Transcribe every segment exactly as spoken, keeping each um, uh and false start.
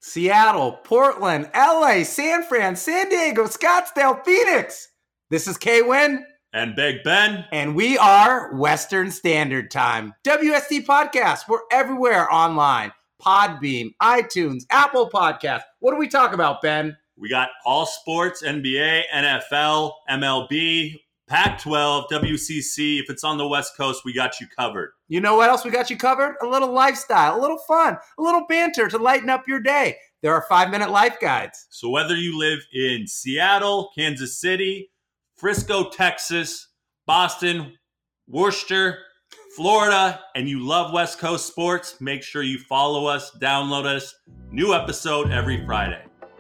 Seattle, Portland, L A, San Fran, San Diego, Scottsdale, Phoenix. This is K-Win. And Big Ben. And we are Western Standard Time. W S T Podcast. We're everywhere online. Podbean, iTunes, Apple Podcasts. What do we talk about, Ben? We got all sports, N B A, N F L, M L B, Pac twelve, W C C. If it's on the West Coast, we got you covered. You know what else we got you covered? A little lifestyle, a little fun, a little banter to lighten up your day. There are five-minute life guides. So whether you live in Seattle, Kansas City, Frisco, Texas, Boston, Worcester, Florida, and you love West Coast sports, make sure you follow us, download us. New episode every Friday.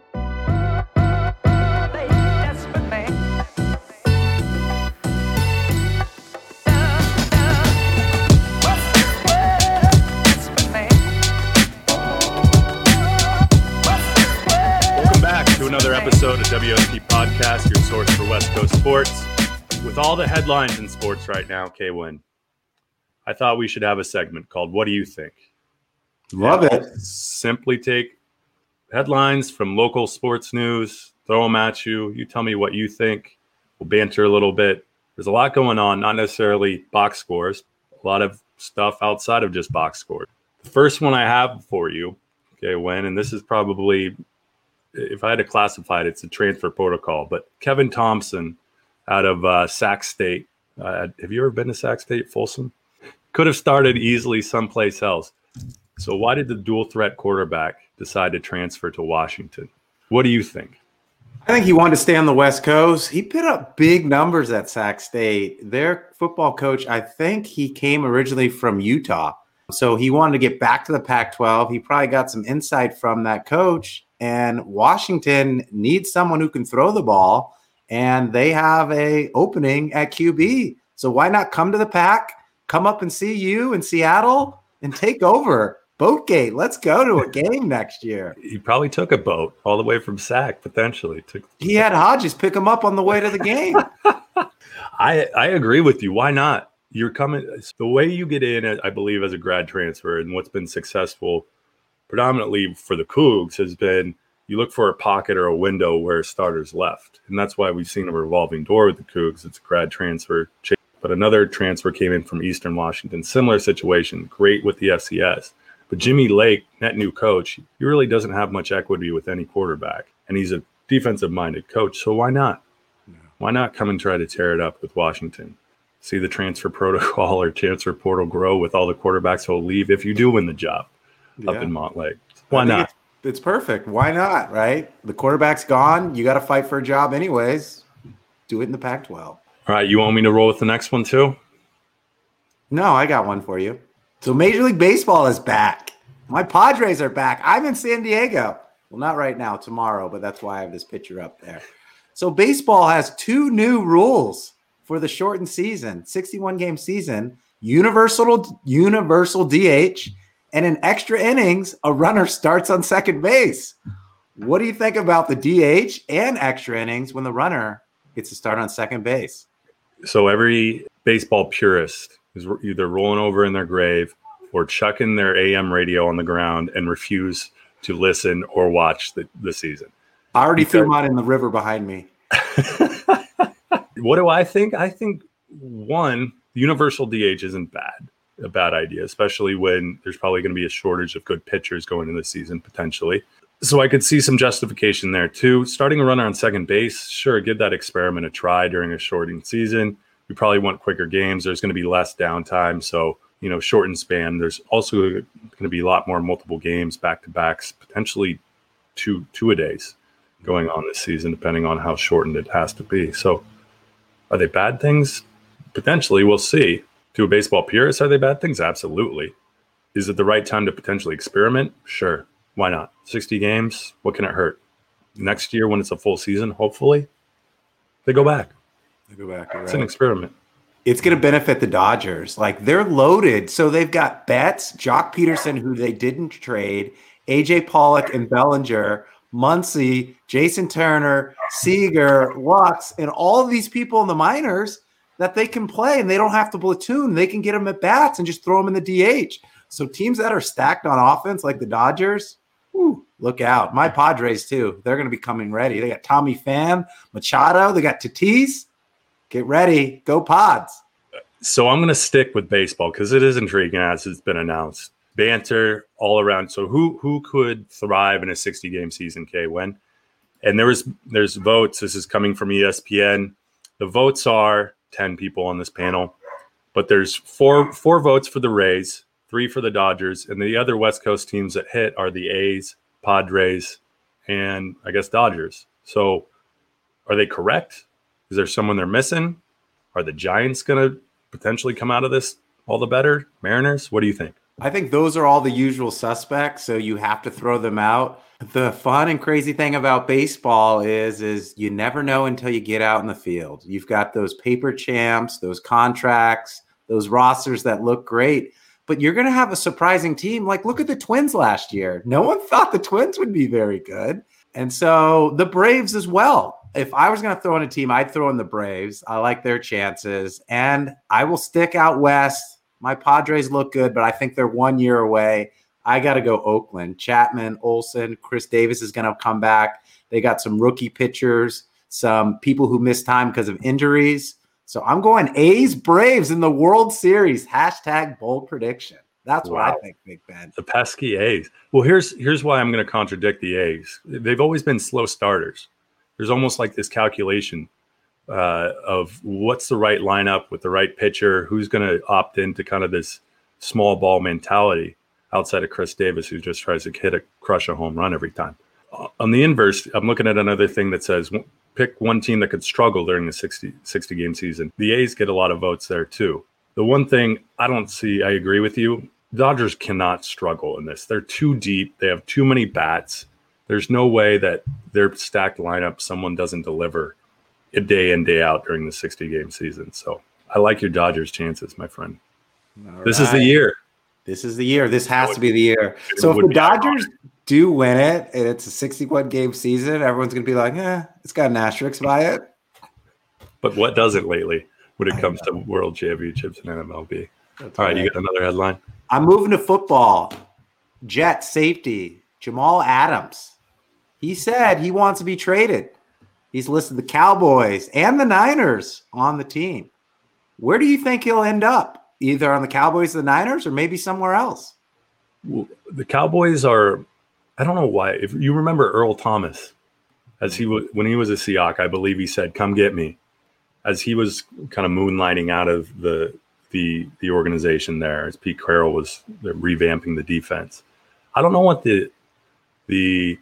Another episode of W S T Podcast, your source for West Coast sports. With all the headlines in sports right now, K-Win, I thought we should have a segment called What Do You Think? Love and it. I'll simply take headlines from local sports news, throw them at you. You tell me what you think. We'll banter a little bit. There's a lot going on, not necessarily box scores, a lot of stuff outside of just box scores. The first one I have for you, K-Win, and this is probably, if I had to classify it, it's a transfer protocol. But Kevin Thompson out of uh, Sac State. Uh, have you ever been to Sac State, Folsom? Could have started easily someplace else. So why did the dual threat quarterback decide to transfer to Washington? What do you think? I think he wanted to stay on the West Coast. He put up big numbers at Sac State. Their football coach, I think he came originally from Utah. So he wanted to get back to the Pac twelve. He probably got some insight from that coach. And Washington needs someone who can throw the ball, and they have a opening at Q B. So why not come to the Pac, come up and see you in Seattle, and take over? Boatgate, let's go to a game next year. He probably took a boat all the way from Sac, potentially. Took- he had Hodges pick him up on the way to the game. I, I agree with you. Why not? You're coming. The way you get in, I believe, as a grad transfer, and what's been successful predominantly for the Cougs has been you look for a pocket or a window where starters left. And that's why we've seen a revolving door with the Cougs. It's a grad transfer. But another transfer came in from Eastern Washington. Similar situation, great with the F C S. But Jimmy Lake, net new coach, he really doesn't have much equity with any quarterback. And he's a defensive-minded coach, so why not? Why not come and try to tear it up with Washington? See the transfer protocol or transfer portal grow with all the quarterbacks who will leave if you do win the job. Yeah. Up in Montlake. Why not? It's, it's perfect. Why not, right? The quarterback's gone. You got to fight for a job anyways. Do it in the Pac twelve. All right, you want me to roll with the next one too? No, I got one for you. So Major League Baseball is back. My Padres are back. I'm in San Diego. Well, not right now, tomorrow, but that's why I have this picture up there. So baseball has two new rules for the shortened season, sixty-one game season, universal universal D H, and in extra innings, a runner starts on second base. What do you think about the D H and extra innings when the runner gets to start on second base? So every baseball purist is either rolling over in their grave or chucking their A M radio on the ground and refuse to listen or watch the, the season. I already because, threw mine in the river behind me. What do I think? I think, one, universal D H isn't bad. A bad idea, especially when there's probably going to be a shortage of good pitchers going into the season potentially. So I could see some justification there too. Starting a runner on second base, sure, give that experiment a try during a shortened season. We probably want quicker games. There's going to be less downtime. So, you know, shortened span. There's also going to be a lot more multiple games, back-to-backs, potentially two two-a-days going on this season, depending on how shortened it has to be. So are they bad things? Potentially, we'll see. To a baseball purist, are they bad things? Absolutely. Is it the right time to potentially experiment? Sure. Why not? sixty games, what can it hurt? Next year, when it's a full season, hopefully, they go back. They go back. It's right. an experiment. It's going to benefit the Dodgers. Like, they're loaded. So they've got Betts, Jock Peterson, who they didn't trade, A J Pollock and Bellinger, Muncy, Jason Turner, Seager, Lux, and all of these people in the minors that they can play, and they don't have to platoon. They can get them at bats and just throw them in the D H. So teams that are stacked on offense, like the Dodgers, whew, Look out. My Padres, too. They're going to be coming ready. They got Tommy Pham, Machado. They got Tatis. Get ready. Go Pods. So I'm going to stick with baseball because it is intriguing as it's been announced. Banter all around. So who who could thrive in a sixty-game season, Kay? When? And there was there's votes. This is coming from E S P N. The votes are ten people on this panel, but there's four four votes for the Rays, three for the Dodgers, and the other West Coast teams that hit are the A's, Padres, and I guess Dodgers. So are they correct? Is there someone they're missing? Are the Giants going to potentially come out of this all the better? Mariners? What do you think? I think those are all the usual suspects, so you have to throw them out. The fun and crazy thing about baseball is, is you never know until you get out in the field. You've got those paper champs, those contracts, those rosters that look great, but you're going to have a surprising team. Like, look at the Twins last year. No one thought the Twins would be very good. And so the Braves as well. If I was going to throw in a team, I'd throw in the Braves. I like their chances. And I will stick out west. My Padres look good, but I think they're one year away. I got to go Oakland. Chapman, Olsen, Chris Davis is going to come back. They got some rookie pitchers, some people who missed time because of injuries. So I'm going A's Braves in the World Series. Hashtag bold prediction. That's wow. what I think, Big Ben. The pesky A's. Well, here's here's why I'm going to contradict the A's. They've always been slow starters. There's almost like this calculation uh, of what's the right lineup with the right pitcher, who's going to opt into kind of this small ball mentality outside of Chris Davis, who just tries to hit a crush a home run every time. Uh, on the inverse, I'm looking at another thing that says pick one team that could struggle during the sixty, sixty game season. The A's get a lot of votes there too. The one thing I don't see, I agree with you, Dodgers cannot struggle in this. They're too deep. They have too many bats. There's no way that their stacked lineup, someone doesn't deliver a day in, day out during the sixty game season. So I like your Dodgers chances, my friend. All this right. is the year. This is the year. This has to be the year. So if the Dodgers do win it and it's a sixty-one game season, everyone's going to be like, eh, it's got an asterisk by it. But what does it lately when it comes to world championships and M L B? That's All right, right, you got another headline? I'm moving to football. Jet safety, Jamal Adams. He said he wants to be traded. He's listed the Cowboys and the Niners on the team. Where do you think he'll end up? Either on the Cowboys or the Niners, or maybe somewhere else? Well, the Cowboys are, I don't know why. If you remember Earl Thomas, as he was when he was a Seahawk, I believe he said, "Come get me," as he was kind of moonlighting out of the the the organization there, as Pete Carroll was revamping the defense. I don't know what the the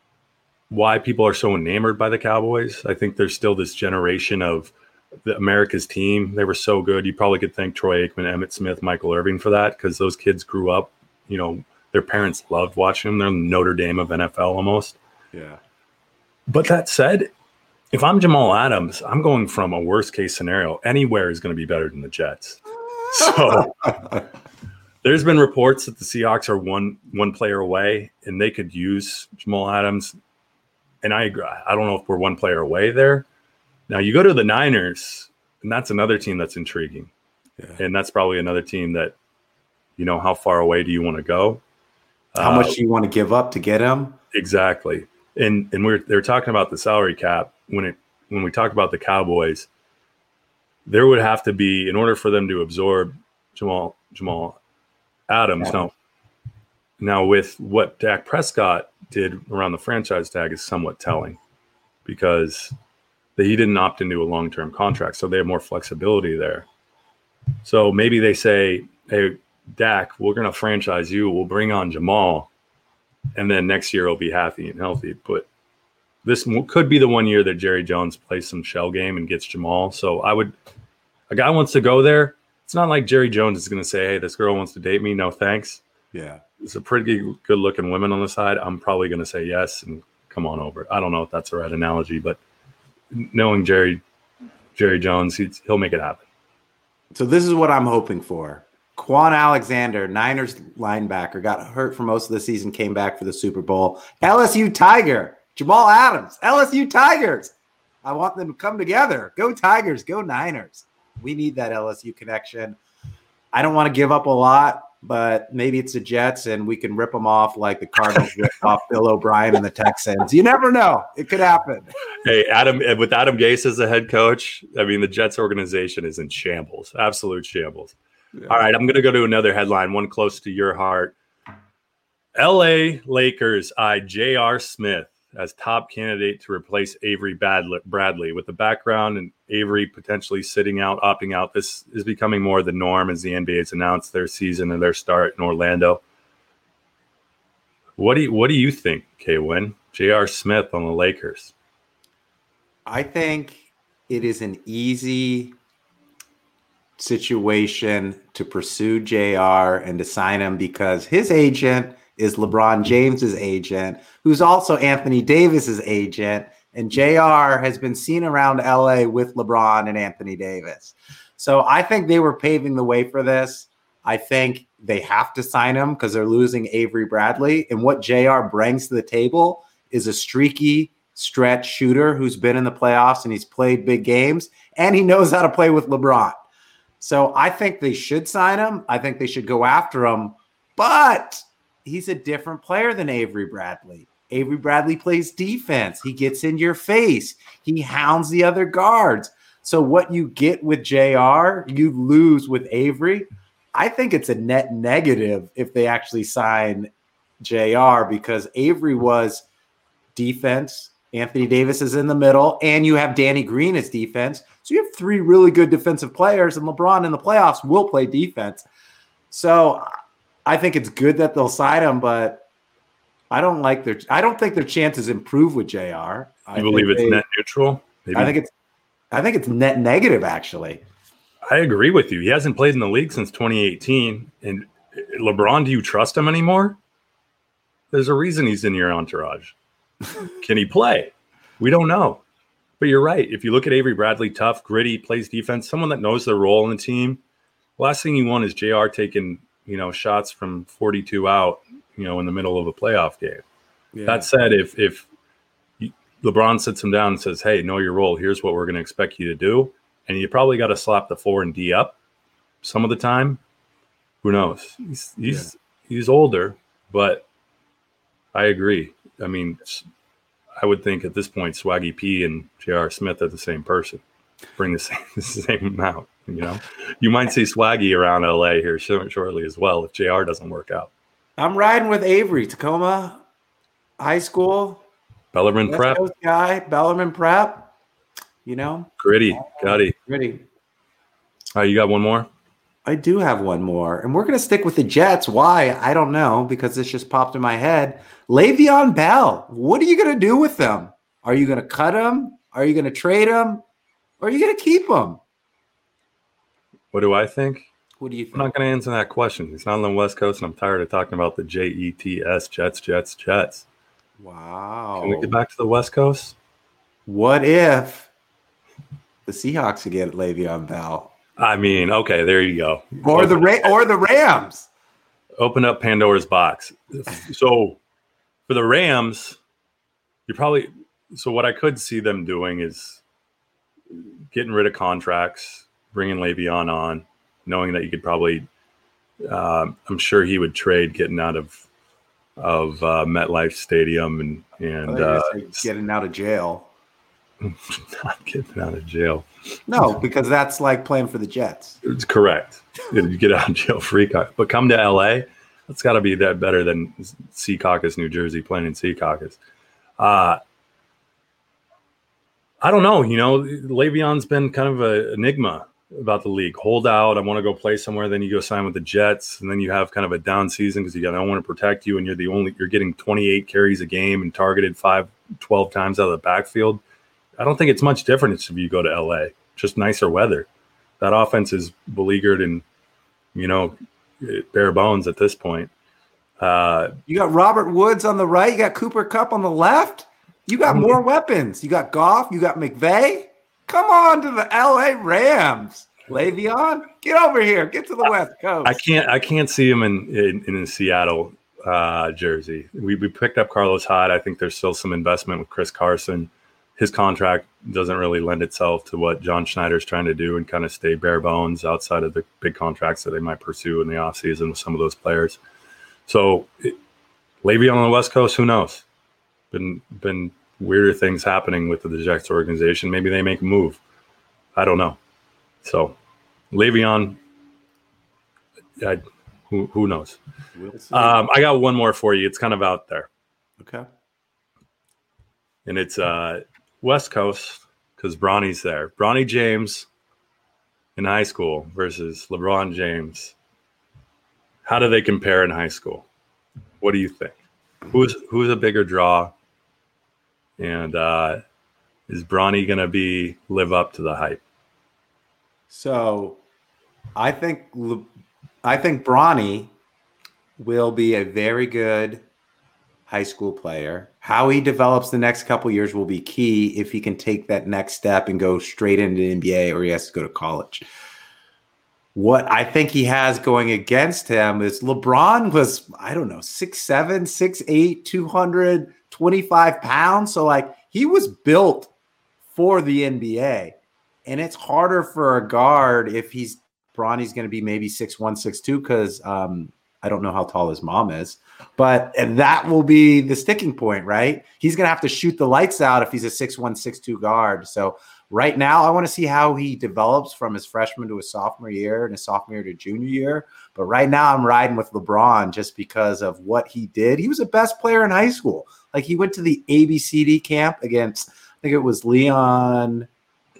why people are so enamored by the Cowboys. I think there's still this generation of the America's team. They were so good. You probably could thank Troy Aikman, Emmitt Smith, Michael Irvin for that, because those kids grew up, you know, their parents loved watching them. They're the Notre Dame of N F L almost. Yeah. But that said, if I'm Jamal Adams, I'm going from a worst case scenario. Anywhere is going to be better than the Jets. So there's been reports that the Seahawks are one one player away and they could use Jamal Adams. And I agree. I don't know if we're one player away there. Now you go to the Niners, and that's another team that's intriguing. Yeah. And that's probably another team that, you know, how far away do you want to go? How uh, much do you want to give up to get him? Exactly. And and we're they're talking about the salary cap. When it when we talk about the Cowboys, there would have to be, in order for them to absorb Jamal Jamal Adams. Yeah. Now, now with what Dak Prescott did around the franchise tag is somewhat telling, because he didn't opt into a long-term contract, so they have more flexibility there. So maybe they say, hey, Dak, we're going to franchise you. We'll bring on Jamal, and then next year he'll be happy and healthy. But this could be the one year that Jerry Jones plays some shell game and gets Jamal. So I would – a guy wants to go there. It's not like Jerry Jones is going to say, hey, this girl wants to date me. No, thanks. Yeah. It's a pretty good-looking women on the side. I'm probably going to say yes and come on over. I don't know if that's the right analogy, but – knowing Jerry Jerry Jones, he's, he'll make it happen. So this is what I'm hoping for. Quan Alexander, Niners linebacker, got hurt for most of the season, came back for the Super Bowl. L S U Tiger, Jamal Adams, L S U Tigers. I want them to come together. Go Tigers, go Niners. We need that L S U connection. I don't want to give up a lot. but maybe it's the Jets and we can rip them off like the Cardinals ripped off Bill O'Brien and the Texans. You never know. It could happen. Hey, Adam, with Adam Gase as the head coach, I mean, the Jets organization is in shambles, absolute shambles. Yeah. All right, I'm going to go to another headline, one close to your heart. L A Lakers eye J R. Smith as top candidate to replace Avery Bradley. With the background and Avery potentially sitting out, opting out, this is becoming more the norm as the N B A has announced their season and their start in Orlando. What do you, what do you think, K-Win? J R. Smith on the Lakers. I think it is an easy situation to pursue J R and to sign him because his agent is LeBron James's agent, who's also Anthony Davis's agent, and J R has been seen around L A with LeBron and Anthony Davis. So I think they were paving the way for this. I think they have to sign him because they're losing Avery Bradley, and what J R brings to the table is a streaky stretch shooter who's been in the playoffs and he's played big games, and he knows how to play with LeBron. So I think they should sign him. I think they should go after him, but he's a different player than Avery Bradley. Avery Bradley plays defense. He gets in your face. He hounds the other guards. So what you get with J R, you lose with Avery. I think it's a net negative if they actually sign J R because Avery was defense. Anthony Davis is in the middle, and you have Danny Green as defense. So you have three really good defensive players, and LeBron in the playoffs will play defense. So I think it's good that they'll sign him, but I don't like their. I don't think their chances improve with J R. You believe it's they, net neutral? Maybe. I think it's. I think it's net negative. Actually, I agree with you. He hasn't played in the league since twenty eighteen. And LeBron, do you trust him anymore? There's a reason he's in your entourage. Can he play? We don't know. But you're right. If you look at Avery Bradley, tough, gritty, plays defense, someone that knows their role in the team. Last thing you want is J R taking, you know, shots from forty-two out, you know, in the middle of a playoff game. Yeah. That said, if if LeBron sits him down and says, hey, know your role, here's what we're going to expect you to do, and you probably got to slap the four and D up some of the time, who knows? He's he's yeah. he's older, but I agree. I mean, I would think at this point, Swaggy P and J R. Smith are the same person. Bring the same, the same amount, you know. You might see Swaggy around L A here shortly as well if J R doesn't work out. I'm riding with Avery, Tacoma High School. Bellarmine West Prep. Coast guy, Bellarmine Prep. You know. Gritty, gutty. Gritty. All right, you got one more? I do have one more. And we're going to stick with the Jets. Why? I don't know, because this just popped in my head. Le'Veon Bell. What are you going to do with them? Are you going to cut him? Are you going to trade him? Or are you going to keep him? What do I think? What do you think? I'm not going to answer that question. He's not on the West Coast, and I'm tired of talking about the J E T S, Jets, Jets, Jets. Wow. Can we get back to the West Coast? What if the Seahawks could get Le'Veon Bell? I mean, okay, there you go. Or the Ra- or the Rams. Open up Pandora's box. So for the Rams, you probably – so what I could see them doing is getting rid of contracts, bringing Le'Veon on, knowing that you could probably uh, – I'm sure he would trade getting out of of uh, MetLife Stadium and, and uh, getting out of jail. Not getting out of jail. No, because that's like playing for the Jets. It's correct. You get out of jail free. But come to L A, that's got to be that better than Secaucus, New Jersey, playing in Secaucus. Uh, I don't know. You know, Le'Veon's been kind of an enigma about the league. Hold out. I want to go play somewhere. Then you go sign with the Jets, and then you have kind of a down season because you got, I don't want to protect you, and you're the only. You're getting twenty-eight carries a game and targeted five, twelve times out of the backfield. I don't think it's much different if you go to L A. Just nicer weather. That offense is beleaguered and, you know, bare bones at this point. Uh, you got Robert Woods on the right. You got Cooper Kupp on the left. You got more weapons. You got Goff. You got McVay. Come on to the L A Rams. Le'Veon, get over here. Get to the West Coast. I can't. I can't see him in in, in a Seattle uh, jersey. We we picked up Carlos Hyde. I think there's still some investment with Chris Carson. his contract doesn't really lend itself to what John Schneider's trying to do and kind of stay bare bones outside of the big contracts that they might pursue in the offseason with some of those players. So it, Le'Veon on the West Coast, who knows? Been been weirder things happening with the Jets organization. Maybe they make a move. I don't know. So Le'Veon, I, who, who knows? We'll see. Um, I got one more for you. It's kind of out there. Okay. And it's uh, West Coast because Bronny's there. Bronny James in high school versus LeBron James. How do they compare in high school? What do you think? Who's who's a bigger draw? And uh, is Bronny going to be live up to the hype? So, I think I think Bronny will be a very good high school player. How he develops the next couple years will be key if he can take that next step and go straight into the N B A or he has to go to college. What I think he has going against him is LeBron was, I don't know, six seven, six eight, two hundred twenty-five pounds. So, like, he was built for the N B A. And it's harder for a guard if he's Bronny's going to be maybe six one, six two, because um, I don't know how tall his mom is. But and that will be the sticking point, right? He's going to have to shoot the lights out if he's a six one, six two guard. So right now, I want to see how he develops from his freshman to his sophomore year and his sophomore year to junior year. But right now, I'm riding with LeBron just because of what he did. He was the best player in high school. Like, he went to the A B C D camp against, I think it was Leon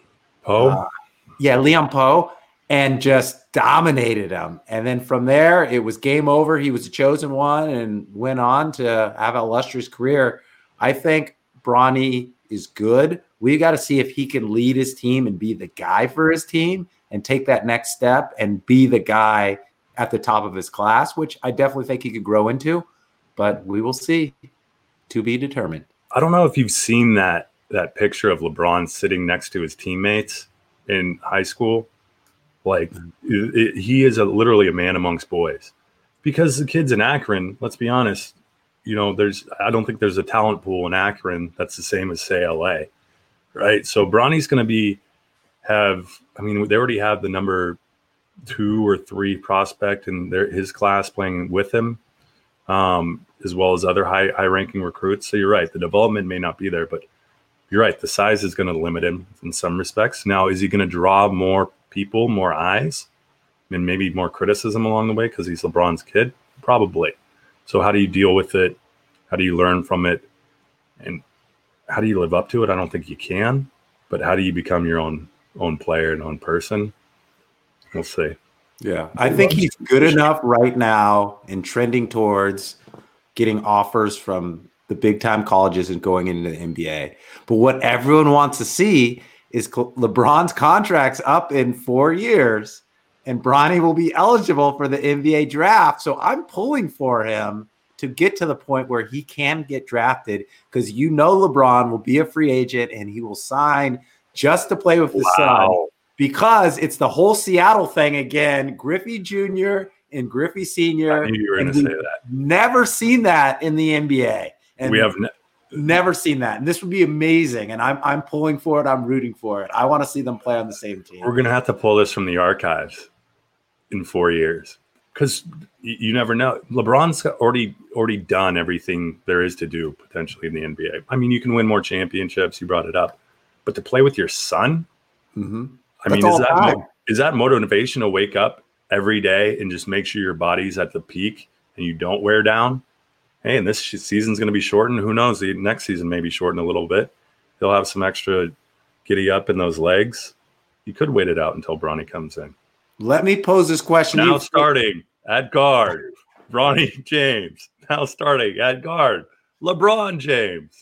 Poe. Uh, yeah, Leon Poe, and just dominated him. And then from there, it was game over. He was the chosen one and went on to have an illustrious career. I think Bronny is good. We got to see if he can lead his team and be the guy for his team and take that next step and be the guy at the top of his class, which I definitely think he could grow into. But we will see. To be determined. I don't know if you've seen that that picture of LeBron sitting next to his teammates in high school. Like, it, it, he is a, literally a man amongst boys. Because the kids in Akron, let's be honest, you know, there's I don't think there's a talent pool in Akron that's the same as, say, L A, right? So Bronny's going to be have, I mean, they already have the number two or three prospect in their, his class playing with him. Um, as well as other high high ranking recruits. So you're right. The development may not be there, but you're right. The size is going to limit him in some respects. Now, is he going to draw more people, more eyes, and maybe more criticism along the way because he's LeBron's kid? Probably. So how do you deal with it? How do you learn from it? And how do you live up to it? I don't think you can, but how do you become your own own player and own person? We'll see. Yeah, I think he's good enough right now and trending towards getting offers from the big time colleges and going into the N B A. But what everyone wants to see is LeBron's contract's up in four years and Bronny will be eligible for the N B A draft. So I'm pulling for him to get to the point where he can get drafted because you know LeBron will be a free agent and he will sign just to play with the wow. Sun because it's the whole Seattle thing again. Griffey Junior and Griffey Senior. I knew you were going to say that. Never seen that in the N B A. And we have ne- never seen that. And this would be amazing. And I'm I'm pulling for it. I'm rooting for it. I want to see them play on the same team. We're going to have to pull this from the archives in four years because you, you never know. LeBron's already already done everything there is to do potentially in the N B A. I mean, you can win more championships. You brought it up. But to play with your son? Mm-hmm. I That's mean, is that, is that motivation to wake up every day and just make sure your body's at the peak and you don't wear down? Hey, and this season's going to be shortened. Who knows? The next season may be shortened a little bit. He'll have some extra giddy up in those legs. You could wait it out until Bronny comes in. Let me pose this question. Now starting at guard, Bronny James. Now starting at guard, LeBron James.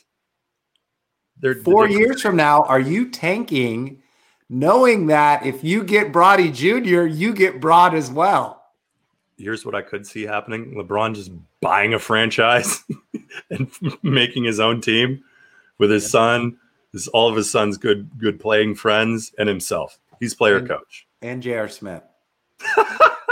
They're, Four they're, years from now, are you tanking knowing that if you get Bronny Junior, you get Broad as well? Here's what I could see happening. LeBron just buying a franchise and making his own team with his son, his, all of his son's good good playing friends, and himself. He's player and, coach. And J R. Smith.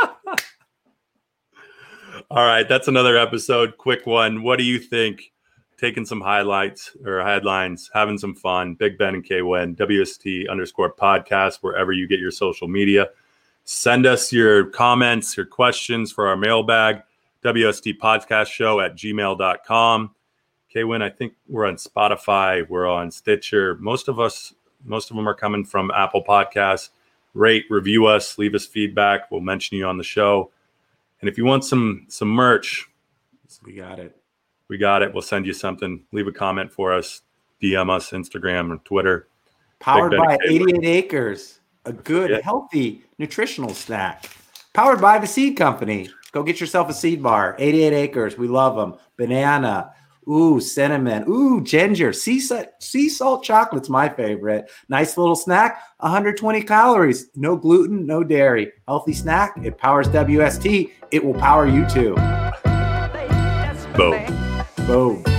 All right, that's another episode. Quick one. What do you think taking some highlights or headlines, having some fun. Big Ben and K-Win, W S T underscore podcast, wherever you get your social media. Send us your comments, your questions for our mailbag, W S T podcast show at gmail dot com. K-Win, I think we're on Spotify. We're on Stitcher. Most of us, most of them are coming from Apple Podcasts. Rate, review us, leave us feedback. We'll mention you on the show. And if you want some some merch, we got it. We got it. We'll send you something. Leave a comment for us. D M us, Instagram or Twitter. Powered by eighty-eight acres, a good, yeah. healthy, nutritional snack. Powered by the Seed Company. Go get yourself a seed bar. eighty-eight acres. We love them. Banana. Ooh, cinnamon. Ooh, ginger. Sea salt, sea salt chocolate's my favorite. Nice little snack. one hundred twenty calories. No gluten, no dairy. Healthy snack. It powers W S T. It will power you too. Boom. Boom.